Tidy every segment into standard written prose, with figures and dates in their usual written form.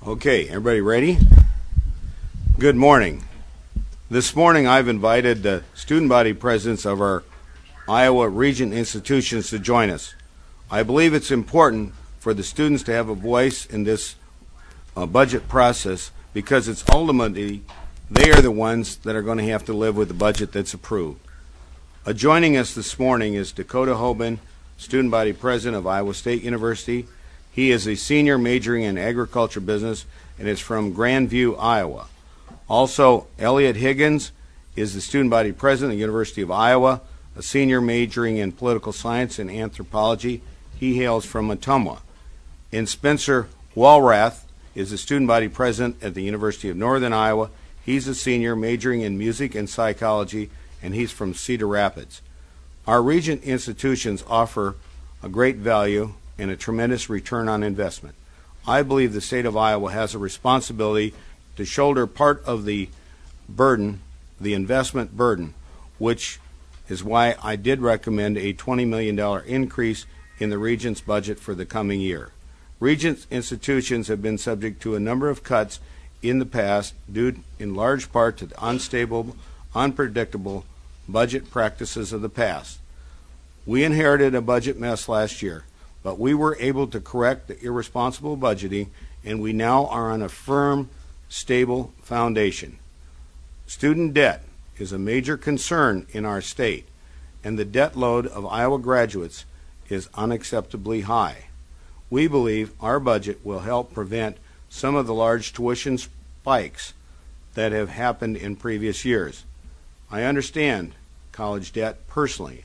Okay, everybody ready? Good morning. This morning I've invited the student body presidents of our Iowa Region institutions to join us. I believe it's important for the students to have a voice in this budget process because it's ultimately they are the ones that are going to have to live with the budget that's approved. Joining us this morning is Dakota Hoban, student body president of Iowa State University. He is a senior majoring in agriculture business and is from Grandview, Iowa. Also, Elliot Higgins is the student body president of the University of Iowa, a senior majoring in political science and anthropology. He hails from Ottumwa. And Spencer Walrath is the student body president at the University of Northern Iowa. He's a senior majoring in music and psychology, and he's from Cedar Rapids. Our Regent institutions offer a great value and a tremendous return on investment. I believe the state of Iowa has a responsibility to shoulder part of the burden, the investment burden, which is why I did recommend a $20 million increase in the Regent's budget for the coming year. Regent institutions have been subject to a number of cuts in the past due in large part to the unstable, unpredictable budget practices of the past. We inherited a budget mess last year, but we were able to correct the irresponsible budgeting, and we now are on a firm, stable foundation. Student debt is a major concern in our state, and the debt load of Iowa graduates is unacceptably high. We believe our budget will help prevent some of the large tuition spikes that have happened in previous years. I understand college debt personally.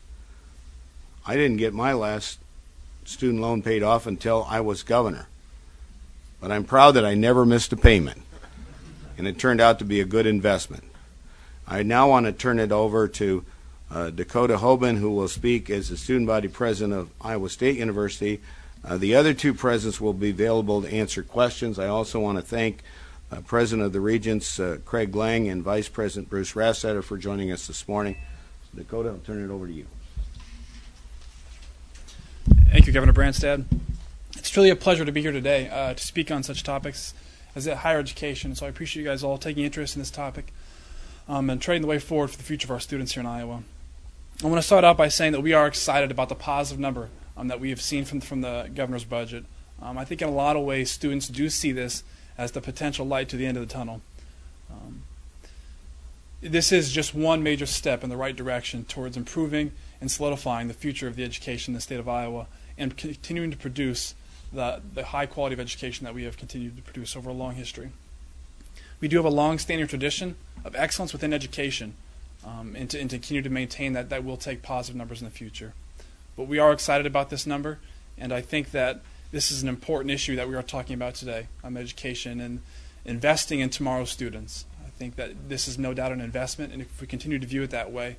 I didn't get my last student loan paid off until I was governor, but I'm proud that I never missed a payment, and it turned out to be a good investment. I now want to turn it over to Dakota Hoban, who will speak as the student body president of Iowa State University. The other two presidents will be available to answer questions. I also want to thank President of the Regents, Craig Lang, and Vice President Bruce Rassetter for joining us this morning. Dakota, I'll turn it over to you. Thank you, Governor Branstad. It's truly a pleasure to be here today to speak on such topics as higher education. So I appreciate you guys all taking interest in this topic and treading the way forward for the future of our students here in Iowa. I want to start out by saying that we are excited about the positive number that we have seen from the governor's budget. I think in a lot of ways students do see this as the potential light to the end of the tunnel. This is just one major step in the right direction towards improving and solidifying the future of the education in the state of Iowa and continuing to produce the high quality of education that we have continued to produce over a long history. We do have a long-standing tradition of excellence within education, and to continue to maintain that will take positive numbers in the future. But we are excited about this number, and I think that this is an important issue that we are talking about today, education and investing in tomorrow's students. I think that this is no doubt an investment, and if we continue to view it that way,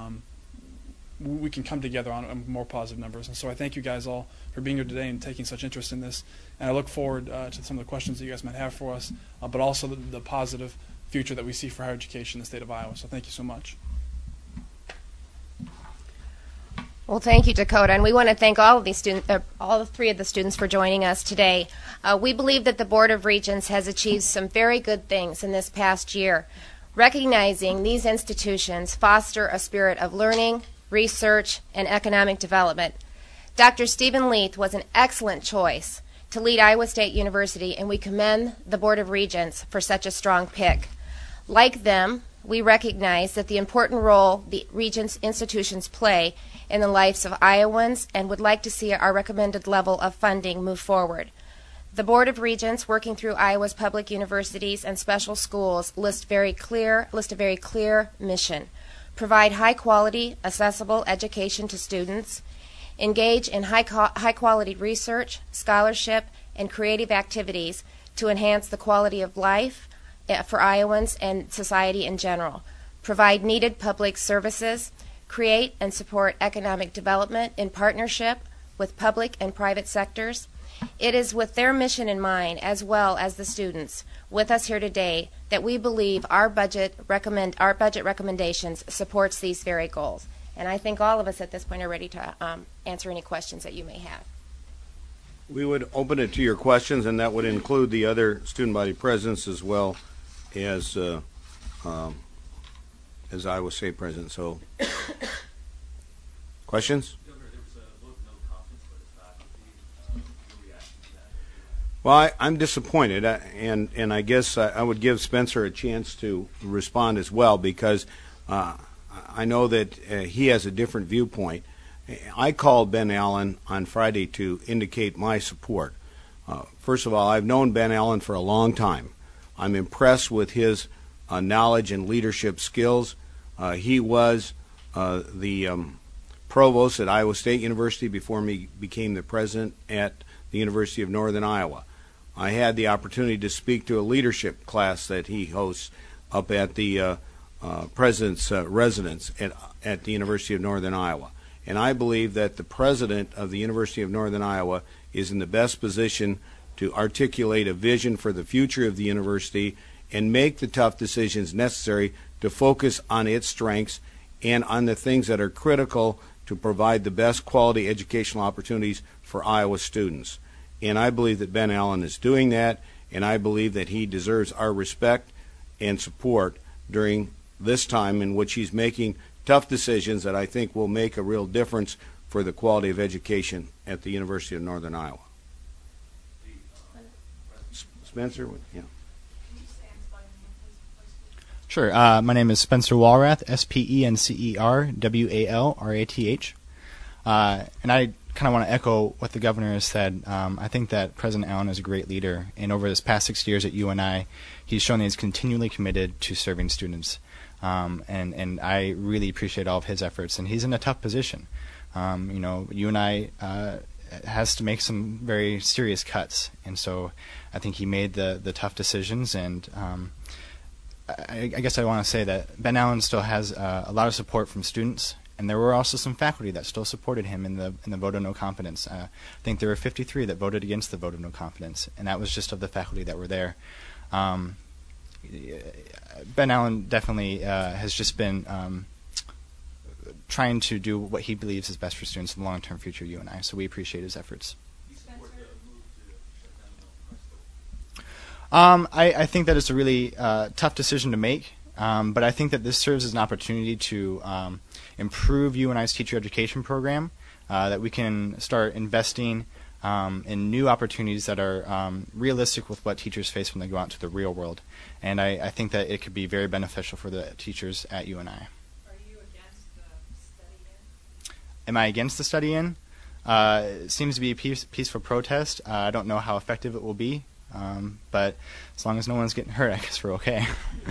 we can come together on more positive numbers. And so I thank you guys all for being here today and taking such interest in this. And I look forward to some of the questions that you guys might have for us, but also the positive future that we see for higher education in the state of Iowa. So thank you so much. Well, thank you, Dakota, and we want to thank all of these students, all three of the students, for joining us today. We believe that the Board of Regents has achieved some very good things in this past year. Recognizing these institutions foster a spirit of learning, research, and economic development. Dr. Stephen Leith was an excellent choice to lead Iowa State University, and we commend the Board of Regents for such a strong pick. Like them, we recognize that the important role the Regents institutions play in the lives of Iowans and would like to see our recommended level of funding move forward. The Board of Regents, working through Iowa's public universities and special schools, list a very clear mission: provide high-quality, accessible education to students, engage in high-quality research, scholarship, and creative activities to enhance the quality of life for Iowans and society in general, provide needed public services, create and support economic development in partnership with public and private sectors. It is with their mission in mind, as well as the students with us here today, that we believe our budget recommendations supports these very goals. And I think all of us at this point are ready to answer any questions that you may have. We would open it to your questions, and that would include the other student body presidents as well as Iowa State president. So, questions? Well, I'm disappointed, and I guess I would give Spencer a chance to respond as well, because I know that he has a different viewpoint. I called Ben Allen on Friday to indicate my support. First of all, I've known Ben Allen for a long time. I'm impressed with his knowledge and leadership skills. He was the provost at Iowa State University before me became the president at the University of Northern Iowa. I had the opportunity to speak to a leadership class that he hosts up at the president's residence at the University of Northern Iowa. And I believe that the president of the University of Northern Iowa is in the best position to articulate a vision for the future of the university and make the tough decisions necessary to focus on its strengths and on the things that are critical to provide the best quality educational opportunities for Iowa students. And I believe that Ben Allen is doing that, and I believe that he deserves our respect and support during this time in which he's making tough decisions that I think will make a real difference for the quality of education at the University of Northern Iowa. Spencer? Yeah. Sure. My name is Spencer Walrath, SpencerWalrath. And I kind of want to echo what the governor has said. I think that President Allen is a great leader, and over this past 6 years at UNI, he's shown that he's continually committed to serving students. And I really appreciate all of his efforts, and he's in a tough position. UNI has to make some very serious cuts, and so I think he made the tough decisions, and I guess I want to say that Ben Allen still has a lot of support from students, and there were also some faculty that still supported him in the vote of no confidence. I think there were 53 that voted against the vote of no confidence, and that was just of the faculty that were there. Ben Allen definitely has just been trying to do what he believes is best for students in the long-term future of UNI, so we appreciate his efforts. I think that it's a really tough decision to make, but I think that this serves as an opportunity to improve UNI's teacher education program, that we can start investing in new opportunities that are realistic with what teachers face when they go out to the real world. And I think that it could be very beneficial for the teachers at UNI. Are you against the study-in? Am I against the study-in? It seems to be a peaceful protest. I don't know how effective it will be, but as long as no one's getting hurt, I guess we're okay.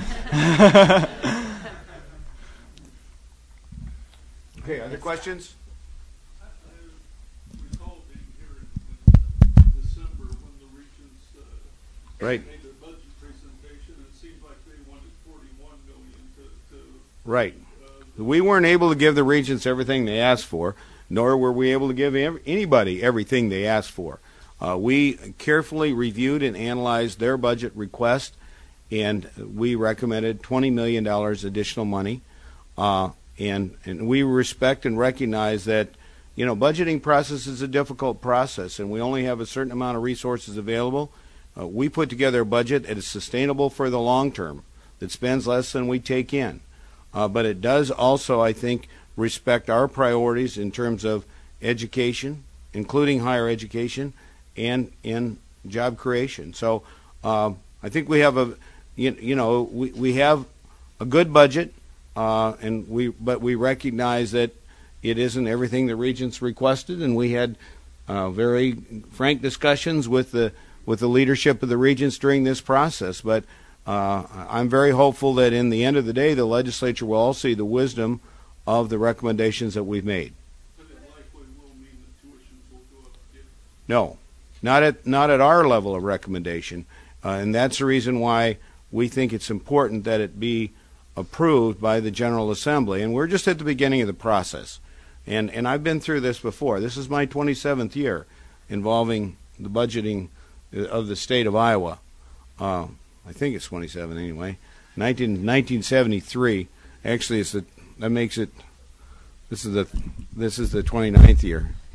Okay, other questions? I recall being here in December when the Regents Right. made their budget presentation. It seemed like they wanted $41 million to Right. We weren't able to give the Regents everything they asked for, nor were we able to give anybody everything they asked for. We carefully reviewed and analyzed their budget request, and we recommended $20 million additional money. And we respect and recognize that, budgeting process is a difficult process, and we only have a certain amount of resources available. We put together a budget that is sustainable for the long term, that spends less than we take in. But it does also, I think, respect our priorities in terms of education, including higher education, and in job creation. So I think we have we have a good budget. But we recognize that it isn't everything the Regents requested, and we had very frank discussions with the leadership of the Regents during this process. But I'm very hopeful that in the end of the day, the legislature will all see the wisdom of the recommendations that we've made. But it likely will mean that tuitions will go up again. No, not at our level of recommendation, and that's the reason why we think it's important that it be approved by the General Assembly. And we're just at the beginning of the process. And I've been through this before. This is my 27th year involving the budgeting of the state of Iowa. I think it's 27 anyway. 1973. Actually, this is the 29th year.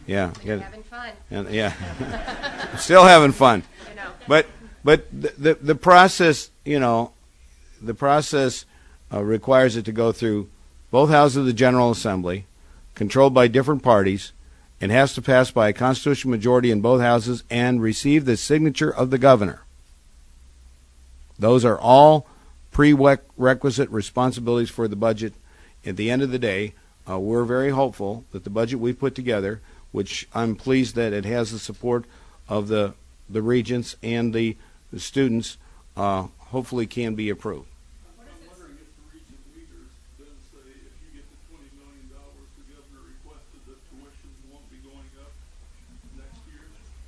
Yeah, You're having fun. and yeah, still having fun. You know. But the process, the process requires it to go through both houses of the General Assembly, controlled by different parties, and has to pass by a constitutional majority in both houses and receive the signature of the governor. Those are all prerequisite responsibilities for the budget. At the end of the day, we're very hopeful that the budget we put together, which I'm pleased that it has the support of the regents and the students, hopefully can be approved. I'm wondering if the region leaders then say, if you get the $20 million the governor requested, that tuition won't be going up next year?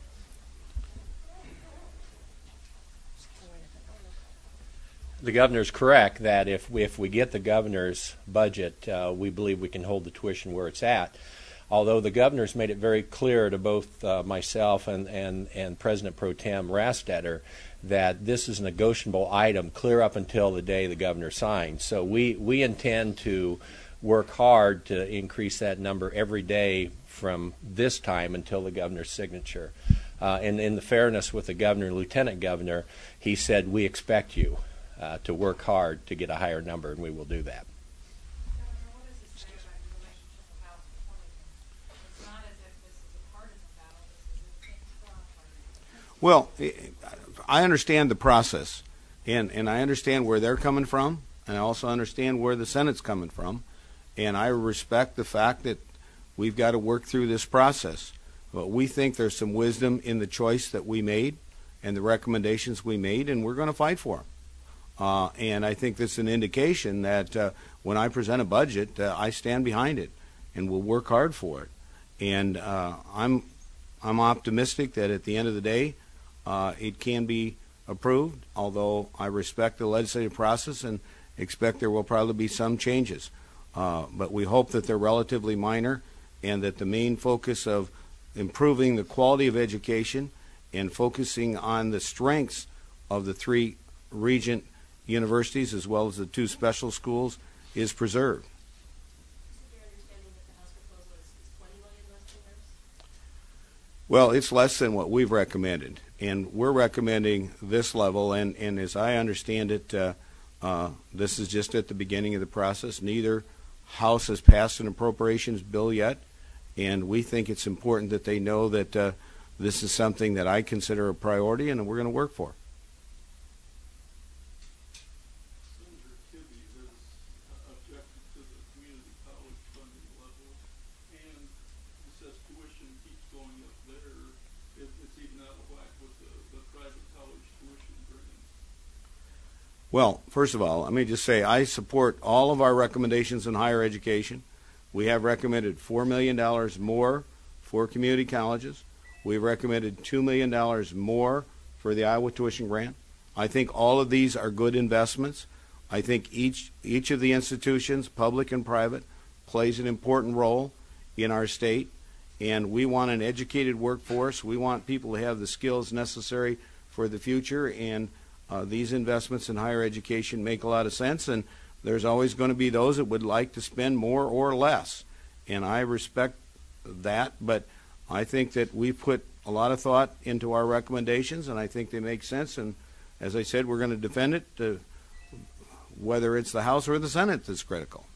The governor's correct that if we get the governor's budget, we believe we can hold the tuition where it's at. Although the governor's made it very clear to both myself and President Pro Tem Rastetter that this is a negotiable item clear up until the day the governor signs. So we intend to work hard to increase that number every day from this time until the governor's signature. And in the fairness with the governor and lieutenant governor, he said, we expect you to work hard to get a higher number, and we will do that. Governor, what does it say about your relationship with House Republicans? It's not as if this is a partisan battle. This is a strong party. Well, I understand the process, and I understand where they're coming from, and I also understand where the Senate's coming from, and I respect the fact that we've got to work through this process. But we think there's some wisdom in the choice that we made and the recommendations we made, and we're going to fight for them. And I think that's an indication that when I present a budget, I stand behind it and will work hard for it. And I'm optimistic that at the end of the day, it can be approved, although I respect the legislative process and expect there will probably be some changes. But we hope that they're relatively minor and that the main focus of improving the quality of education and focusing on the strengths of the three regent universities as well as the two special schools is preserved. Is it your understanding that the House proposal is $20 million less than yours? Well, it's less than what we've recommended, and we're recommending this level, and as I understand it, this is just at the beginning of the process. Neither House has passed an appropriations bill yet, and we think it's important that they know that this is something that I consider a priority and we're going to work for. Senator Tibby has objected to the community college funding level, and he says tuition keeps going up there. It's even out of whack with the private college tuition grants. Well, first of all, let me just say I support all of our recommendations in higher education. We have recommended $4 million more for community colleges. We've recommended $2 million more for the Iowa tuition grant. I think all of these are good investments. I think each of the institutions, public and private, plays an important role in our state, and we want an educated workforce. We want people to have the skills necessary for the future, and these investments in higher education make a lot of sense, and there's always going to be those that would like to spend more or less, and I respect that, but I think that we put a lot of thought into our recommendations, and I think they make sense, and as I said, we're going to defend it, whether it's the House or the Senate that's critical.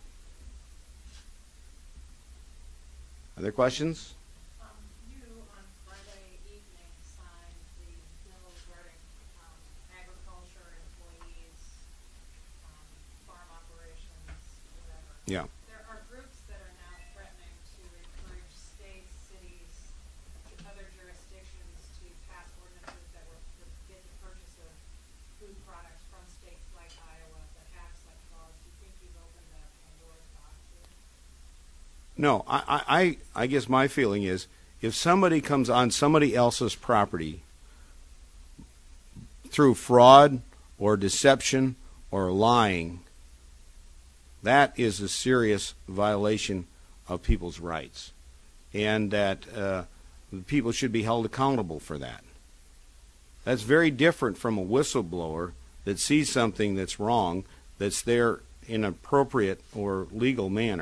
Other questions? You, on Friday evening, signed the bill regarding agriculture, employees, farm operations, whatever. Yeah. There are groups that are now threatening to encourage states, cities, other jurisdictions to pass ordinances that will forbid the purchase of food products from states like Iowa that have such laws. Do you think you've opened a Pandora's box here? No, I guess my feeling is if somebody comes on somebody else's property through fraud or deception or lying, that is a serious violation of people's rights, and that people should be held accountable for that. That's very different from a whistleblower that sees something that's wrong, that's there in an appropriate or legal manner.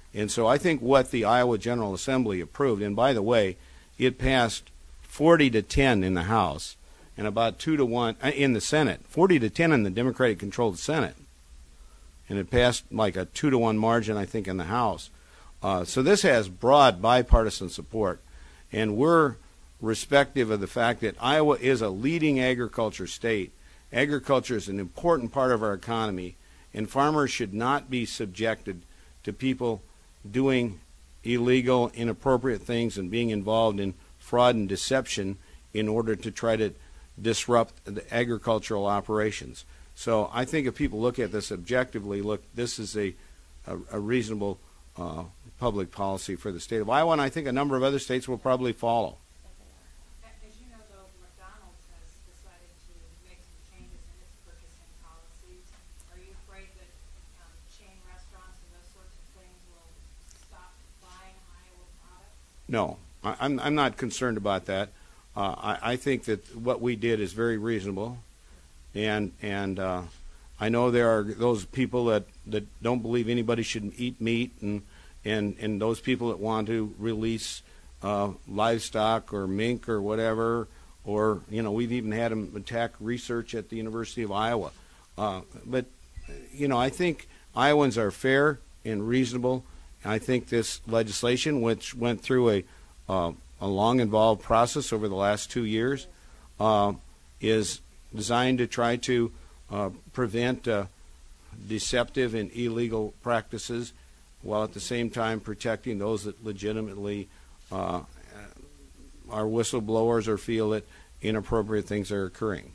And so I think what the Iowa General Assembly approved, and by the way, it passed 40-10 in the House and about 2-1 in the Senate, 40-10 in the Democratic-controlled Senate, and it passed like a 2-1 margin, I think, in the House. So this has broad bipartisan support, and we're respective of the fact that Iowa is a leading agriculture state. Agriculture is an important part of our economy, and farmers should not be subjected to people doing illegal, inappropriate things and being involved in fraud and deception in order to try to disrupt the agricultural operations. So I think if people look at this objectively, look, this is a reasonable public policy for the state of Iowa, and I think a number of other states will probably follow. As you know, though, McDonald's has decided to make some changes in its purchasing policies. Are you afraid that chain restaurants and those sorts of things will stop buying Iowa products? No, I'm not concerned about that. I think that what we did is very reasonable, and I know there are those people that don't believe anybody should eat meat, and those people that want to release livestock or mink or whatever, or we've even had them attack research at the University of Iowa. But I think Iowans are fair and reasonable. I think this legislation, which went through a long involved process over the last 2 years, is designed to try to prevent deceptive and illegal practices, while at the same time protecting those that legitimately are whistleblowers or feel that inappropriate things are occurring.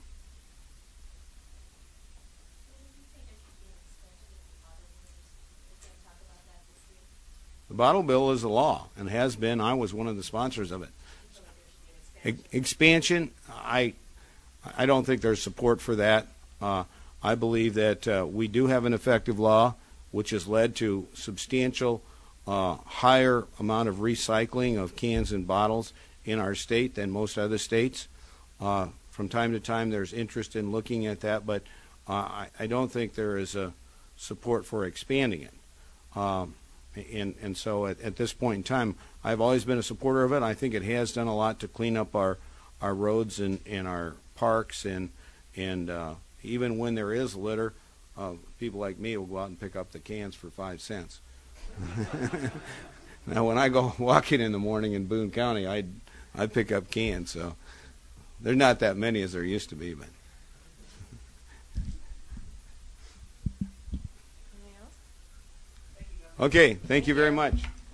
The bottle bill is a law and has been. I was one of the sponsors of it. Expansion, I don't think there's support for that. I believe that we do have an effective law which has led to substantial higher amount of recycling of cans and bottles in our state than most other states. From time to time there's interest in looking at that, but I don't think there is a support for expanding it. And so at this point in time, I've always been a supporter of it. I think it has done a lot to clean up our roads and our parks, and even when there is litter, people like me will go out and pick up the cans for 5 cents. Now, when I go walking in the morning in Boone County, I pick up cans, so there's not that many as there used to be. But okay, thank you very much.